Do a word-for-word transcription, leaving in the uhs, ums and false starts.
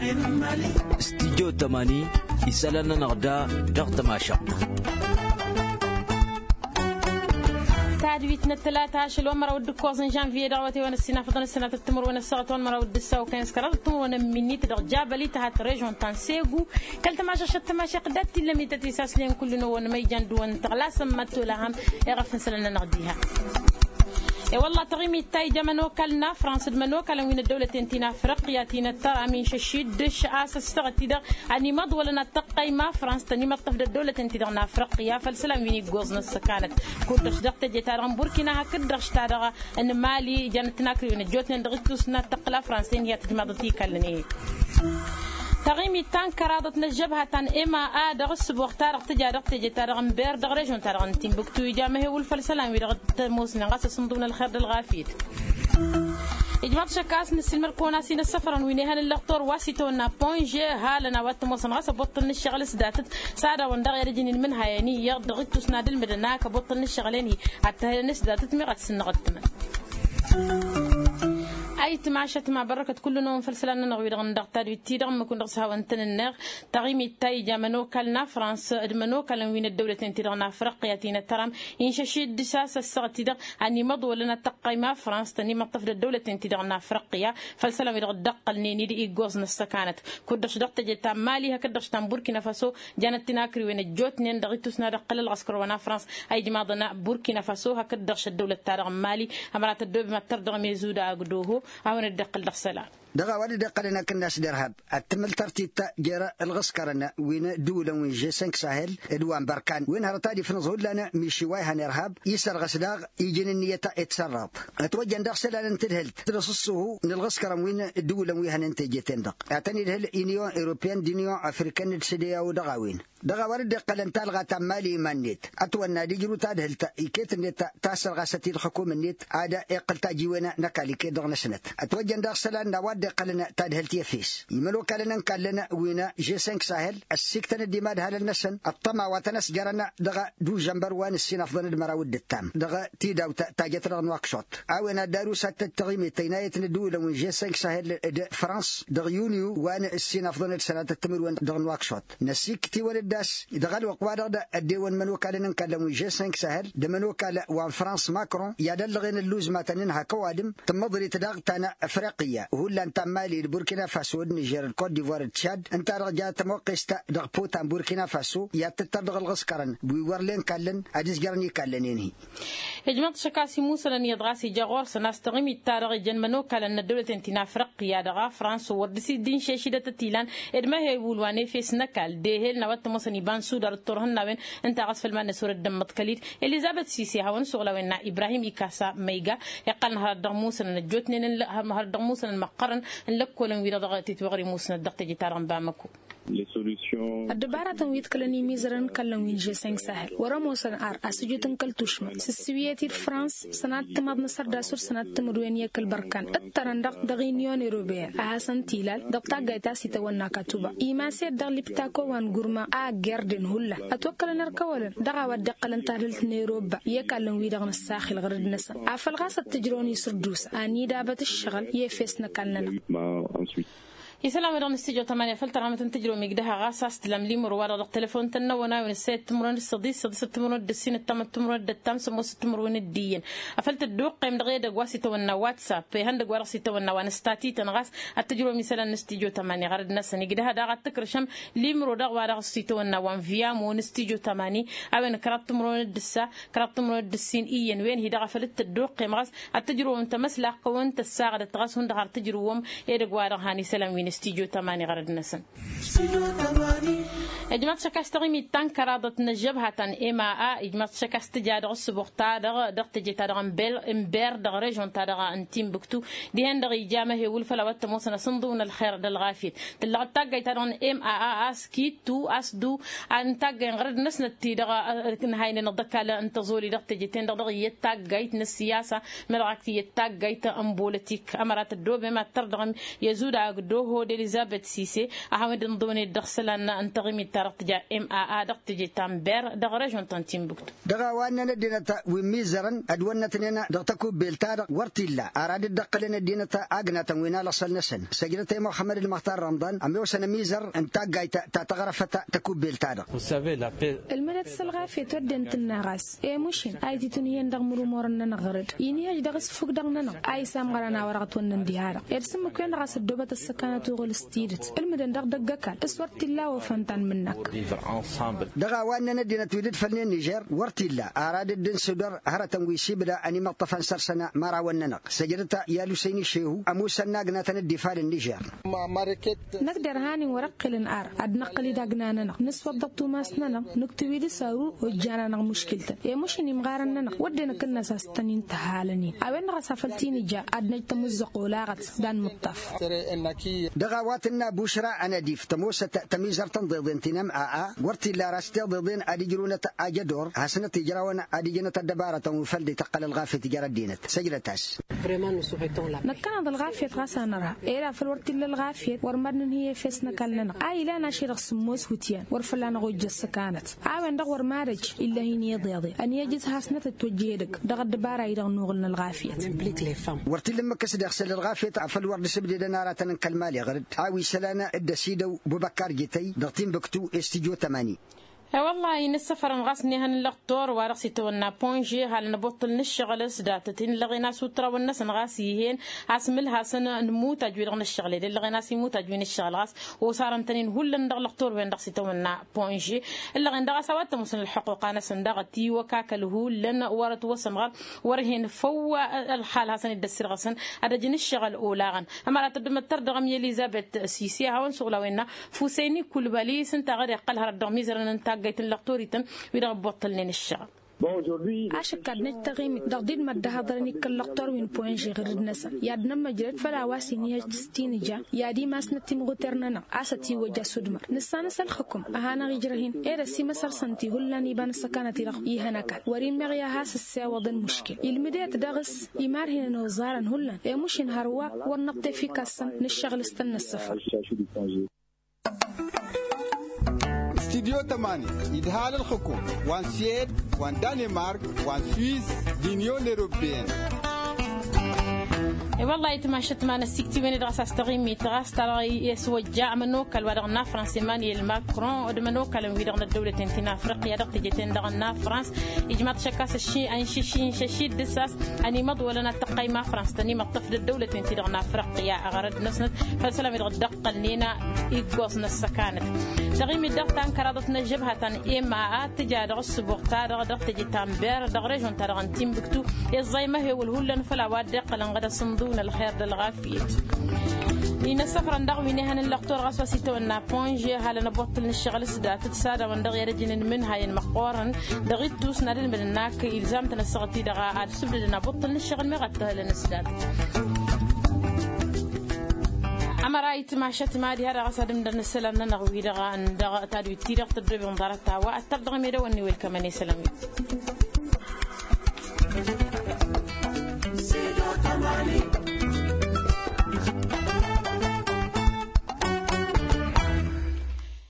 استديو تماني يسألنا نغدا دغت ماشا تعدويتنا الثلاثة عشر ومرة ودكوزن جانفي دعوتي وانا السنة فضل السنة تتمر وانا الساعة ومرة ودسا وكان سكرر تمر وانا مني تدغ جابلي تحت ريجون تانسيغو كلت ماشا شت ماشا قدرت لمي تتساس لين كلنا وانا ما يجان دون تغلا سمتو لهم يغفن سلنا نغديها إيه والله تغيمي تاي جمانو كلنا فرنسا دمانو كلنا وين الدولة تنتينا أفريقيا تينا ترى من ششيد دش أساس تغتيدا أني ما دولنا تقي ما فرنسا تني ما تفضل الدولة تنتينا أفريقيا فالسلام وين يجوزنا السكانة كنت شدقت جتارم بوركينا هكذا شتارا أن مالي جنتنا كريون جوتنا دغتوسنا تقلا فرنسين هي تجمعتي كلني تغيمي تان كرادت نجبها تان إما آ دغس بوختار تجارة تجتار غمبير دغرجون تار تيمبكتو يجامه هو الفلسلام يرغت موسنا غاس صندوق الخير الغافيد إجماع شكاس نسلم الكوناسين السفر وينها للدكتور واسيتونا بونجي هالنا واتموسن غاس بطل الشغل سداتت سادة وندغ يرجين منها يعني يضغط تسناد المدنا كبطل الشغلين حتى نسداتت ميغات سنغتمن أي تماشت مع بركة كل نوم فلسلنا نغوي دغن دغتاد ويتيدغ ما كن دغسها وانتن النغ تغيمي تاي جامنو كالنا فرنسا ادمنو كالن وين الدولة تنتيدغنا أفريقيا تينا ترام إنشاشي الدساس السغتيدغ أني مضو لنا تقيما فرنسا تاني مطفد الدولة تنتيدغنا أفريقيا فلسلنا ويدغ دق النيني دي إيقوز نستكانت كدش دغت جتا مالي هكدش تام بوركينا فاسو جانت تناكري وين الجوت نين دغيتوسنا دقل العسكر ونا فرنسا أي جماضنا بوركينا فاسو هكدش الدولة تارغ مالي أمرات الدولة ما تردغ ميزودا أقدوه أو ندقل دخسلا دغا ودي دقلنا كناس درهب التمل ترتيب جرا الغسكرنا وين دولة وين جي سانك ساهل ادوان بركان وين هرتادي في نزول لنا مشي واي هنرهب يسر غسداغ يجين النية اتسرب اتوجه دخسلا نتلهلت ترصصه من الغسكر وين الدولة وين هننتج تندق اعتني الهل يونيون اوروبيان دينيون افريكان سيديا ودغاوين دغا ودي دقلن تالغا تمالي مانيت اتونا دي جرو تادهلت كيت نيت تاسر غاستي الحكومه نيت عاده اقلتا جيونا نكالي كي دغنا سنت اتوجه دخسلا نواد قالنا تادهلتي فيس يملو قالنا قالنا وينا جي سانك ساهل السكتن الدماد هل النسن الطمع وتنس جرنا دغا دو جنبر وان السين افضل المراود التام دغا تيدا تاجت رغن واكشوت اونا دارو سات التغيمي تينايه الدوله وين جي سانك ساهل فرنسا دغ يونيو وان السين افضل السنه التمر وان دغن واكشوت نسيكتي ولداس دغا الوقوا دغ الديوان منو قالنا قالنا وين جي سانك ساهل دمنو قال وان فرنسا ماكرون يدلغين اللوز ما تنها كوادم تمضري تدغ تانا افريقيا ولا مالي بوركينا فاسو نيجر الكوت ديفوار تشاد انت رجعت موقست دغ بوتان بوركينا فاسو يا تتدغ الغسكرن بيورلين كالن اديس جرني كالنيني هجمت شكاسي موسى لن يدغاسي جاغور سنستغمي التارغ جنمنو كالن الدولة انتنا افريقيا دغا فرنسا ودسي دين شيشيدة تيلان ادما هي بولواني فيس نكال ديهل نوات موسى بان سودر التورهن ناوين انت غاس في المال سورة دم متكليد اليزابيث سيسي هاون سوغلاوين ابراهيم إكاسا ميغا يقال نهار دغموسى نجوتنين نهار دغموسى المقرن لك ولم يرضى تتوغري موسى الدقت جتارم بامكو الدبارة تنويت كلني ميزرن كلن وين جي سانك ساهل ورا موسن ار اسجوتن كل توشما سسويتي فرانس سنات تماب مصر داسور سنات تمروين يكل بركان الترندق دغينيون اوروبيا احسن تيلال دقتا غايتا سيتونا كاتوبا ايما سي دغلي بتاكو وان غورما ا غيردن هولا اتوكل نركولن دغا ودقلن تادلت نيروبا يكلن وي دغن الساخل غرد نس عفل غاس تجروني سردوس اني دابت الشغل يفسنا كلنا يسلام يرون استيجو ثمانية فلتر عم تنتجروا مقدها غاساس تلملي مروار رق تلفون تنونا من السيد تمرون الصديق صديق تمرون الدسين التم تمرون الدتام سموس تمرون الدين أفلت الدوق قيم دغيا دغواسي تونا واتساب في هند غوارسي تونا وانستاتي تنغاس التجربة مثلا نستيجو ثمانية غرد ناس نقدها داغ تكرشم لي مرو دغ وارسي تونا وان فيام ونستيجو ثمانية أبن كراب تمرون الدسا كراب تمرون الدسين إيان وين هي دغ فلت الدوق قيم غاس التجربة متمسلق وانت الساعة تغاس هند غار تجربة يدغ وارغاني سلام استيجو تماني غرد نسن إجماع شكاست غيمي تان كرادت نجبها تان إما آ إجماع شكاست جاد غص بوقتا دغ دغ تجي تدغ مبل إمبير دغ ريجون تدغ أنتيم بكتو دهن دغ إجامة هي والفلوات موسنا صندوق الخير دلغافيت تلغ تاجي تدغ إم آ آ أسكي تو أسدو أن تاجي غرد نسن تي دغ هاي نضكا أنتظولي دغ تجي تين دغ يتاجي السياسة مرعكتي يتاجي أمبولتيك أمرات الدوب ما تردغ يزود عقدوه هو إليزابيث سيسي أحمد نضوني دخسلنا أنتغمي تارق تجا إم آ آ دق تجي تامبير دغ ريجون تنتيمبكتو دغا وانا ندينا تا وميزرن أدونا تنينا دغ تكو بيلتا ورتيلا أراد الدقلنا دينا تا أجنا تنوينا لصل نسن سجلت محمد المختار رمضان أم يوسنا ميزر أنت جاي تا تغرف تا تكو بيلتا الملك سلغا في تودن تنغاس إيه مشين أي تنين دغ مرو مورنا نغرد يني دغس فوق دغنا أي سامغرنا ورقة ونن ديارة إرسم كون غاس الدوبة السكانة تغل ستيرت المدن دغ دغكال اسورت الله وفنتان منك دغا وانا ندينا تولد فنين نيجر ورتيلا أراد الدين سودر هرتن ويسيبدا أني مطفن سرسنا مرا وننق سجلتا يا لسيني شيهو أموسا ناقنا تندفاع النيجر نقدر هاني ورقل ار ادنقلي دغنانا نسوى ضبط ماسنا نكتوي دي سارو وجانا مشكلته يا مشني مغارنا ودنا كنا ساستنين تهالني اوين غسفلتيني جا ادنج تمزق ولاغت دان مطف دغواتنا بشرى انا ديف تموسه تميزر تنضيضين تنم ا ورتي لا راستي ضيضين اديجرونه اجدور حسنه تجراونا اديجنه الدباره وفلدي تقل الغافه تجرا دينت سجلتاس نكنا الغافيه غاسنرها الى في الورتي للغافيه ورمرن هي فيسنا كلنا اي لا ناشير سموس وتيان ورفلانا غوج سكانت عاون دغور مارج الا هي نيضيضي ان يجز حسنه توجيدك دغ الدباره يدغ نوغلنا الغافيه ورتي لما كسد يغسل الغافيه عفل ورد سبدي دنارات كالمالي غرد عاوي سلانا الدسيدو بوبكار جيتي دغتين بكتو استديو ثمانية والله إن السفر نغسني هن اللقطور ورقصي تونا بونجي هل نبطل نشغل سداتتين لغينا سوترا والناس نغاسيهن اسملها سنة نموت أجوين الشغل اللي لغينا سيموت أجوين الشغل غاس وصار تنين هل ندغ لقطور وين رقصي تونا بونجي اللي غندغ سوات مسن الحقوق أنا سندغتي وكاكله لن ورت وسنغ ورهن فوا الحال حسن الدسر غسن أدجن الشغل أولاغن أما لا تدم تردغم إليزابيث سيسي هون شغله وينا فوسيني كل بالي سنت غير قلها ردغ ميزرن انت جيت اللقطوريتن ويربطل لنا الشغل أشكر نتغيم دقديد مده هذرني كاللقطور وين بوينجي غير الناس يادنا مجرد فلا واسيني تستين جا يادي ماس نتيم غترنا أستي وجا سدمر نسان سالحكم أهانا غيجرهين إيه رسي مسار سنتي هلا نيبان سكانة رغ يهناك ورين مغيا هاس الساوض المشكل المدية دغس يمار هنا نوزارا هلا إيه مشين هروا ورنقطي في كاسن نشغل استنى السفر استديو تمانية إدهال الحكومة وان سيد وان دنمارك وان سويس دينيون الأوروبيين والله يتماشت معنا السكتي وين دراسة استغيم ميتراس ترى يسوى جاء منوك الورقنا فرنسي ماني الماكرون ودمنوك الويرغنا الدولة تنتين أفريقيا دقت جتين دغنا فرنس إجماع شكاس الشيء أن شيء شيء دساس أني مضوا لنا التقي مع فرنسا تاني مطفل الدولة تنتين دغنا أفريقيا أغرد نسنت فالسلام يدغ الدق لنا إيجوزنا السكانة تغيم الدق تان كرادتنا جبهة تان إما تجا السبوق تار دقت جتان بير دغريجون ترغن تيمبكتو يزاي ما هو الهولن فلا وادق لنغدا صندوق الخير للغافية إن السفر ندغ وينهن اللقطور غسوة ستة ونا بونجي هل نبطل نشغل سدات تسادة وندغ يرجن من هاي المقورن دغيت توس نادل من الناك إلزام تنسغتي دغا عاد سبل نبطل نشغل مغتها لنسدات أما رأيت ما شت ما دي هذا غسد من السلام نغوي دغا ندغ تادو تيرق تدري بمضارتها وأتبدغ ميرو وني ويلكمني سلامي